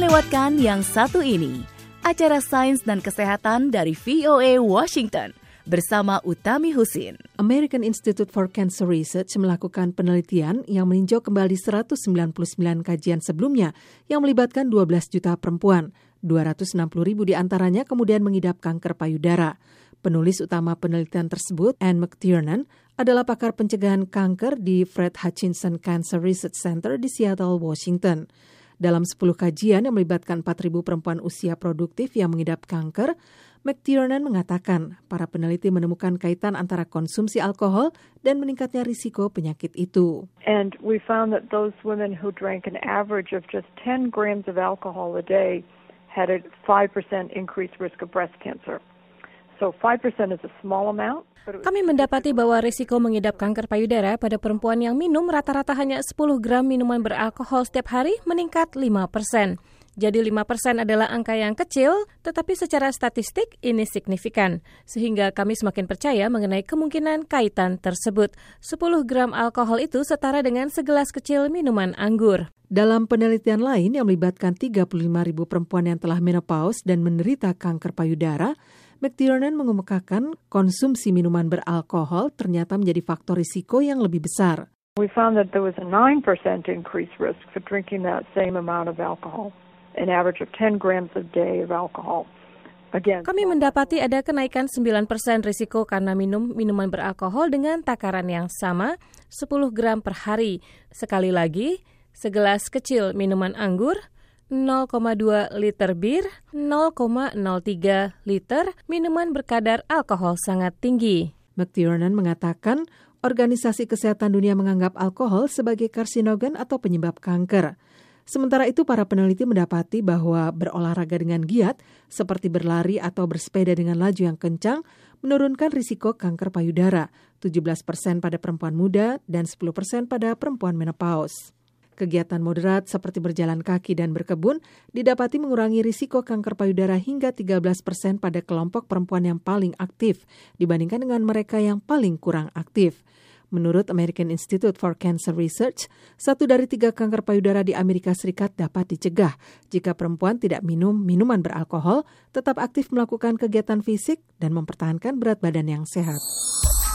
lewatkan yang satu ini, acara Sains dan Kesehatan dari VOA Washington bersama Utami Husin. American Institute for Cancer Research melakukan penelitian yang meninjau kembali 199 kajian sebelumnya yang melibatkan 12 juta perempuan. 260.000 diantaranya kemudian mengidap kanker payudara. Penulis utama penelitian tersebut, Anne McTiernan, adalah pakar pencegahan kanker di Fred Hutchinson Cancer Research Center di Seattle, Washington. Dalam 10 kajian yang melibatkan 4.000 perempuan usia produktif yang mengidap kanker, McTiernan mengatakan para peneliti menemukan kaitan antara konsumsi alkohol dan meningkatnya risiko penyakit itu. And we found that those women who drank an average of just 10 grams of alcohol a day had a 5% increased risk of breast cancer. So 5% is a small amount. Kami mendapati bahwa risiko mengidap kanker payudara pada perempuan yang minum rata-rata hanya 10 gram minuman beralkohol setiap hari meningkat 5%. Jadi 5% adalah angka yang kecil, tetapi secara statistik ini signifikan. Sehingga kami semakin percaya mengenai kemungkinan kaitan tersebut. 10 gram alkohol itu setara dengan segelas kecil minuman anggur. Dalam penelitian lain yang melibatkan 35.000 perempuan yang telah menopause dan menderita kanker payudara, McTiernan mengemukakan konsumsi minuman beralkohol ternyata menjadi faktor risiko yang lebih besar. We found that there was a 9% increased risk for drinking that same amount of alcohol, an average of 10 grams a day of alcohol. Kami mendapati ada kenaikan 9% risiko karena minum minuman beralkohol dengan takaran yang sama, 10 gram per hari. Sekali lagi, segelas kecil minuman anggur, 0,2 liter bir, 0,03 liter minuman berkadar alkohol sangat tinggi. McTiernan mengatakan Organisasi Kesehatan Dunia menganggap alkohol sebagai karsinogen atau penyebab kanker. Sementara itu, para peneliti mendapati bahwa berolahraga dengan giat, seperti berlari atau bersepeda dengan laju yang kencang, menurunkan risiko kanker payudara, 17% pada perempuan muda dan 10% pada perempuan menopause. Kegiatan moderat seperti berjalan kaki dan berkebun didapati mengurangi risiko kanker payudara hingga 13% pada kelompok perempuan yang paling aktif dibandingkan dengan mereka yang paling kurang aktif. Menurut American Institute for Cancer Research, 1 dari 3 kanker payudara di Amerika Serikat dapat dicegah jika perempuan tidak minum minuman beralkohol, tetap aktif melakukan kegiatan fisik, dan mempertahankan berat badan yang sehat.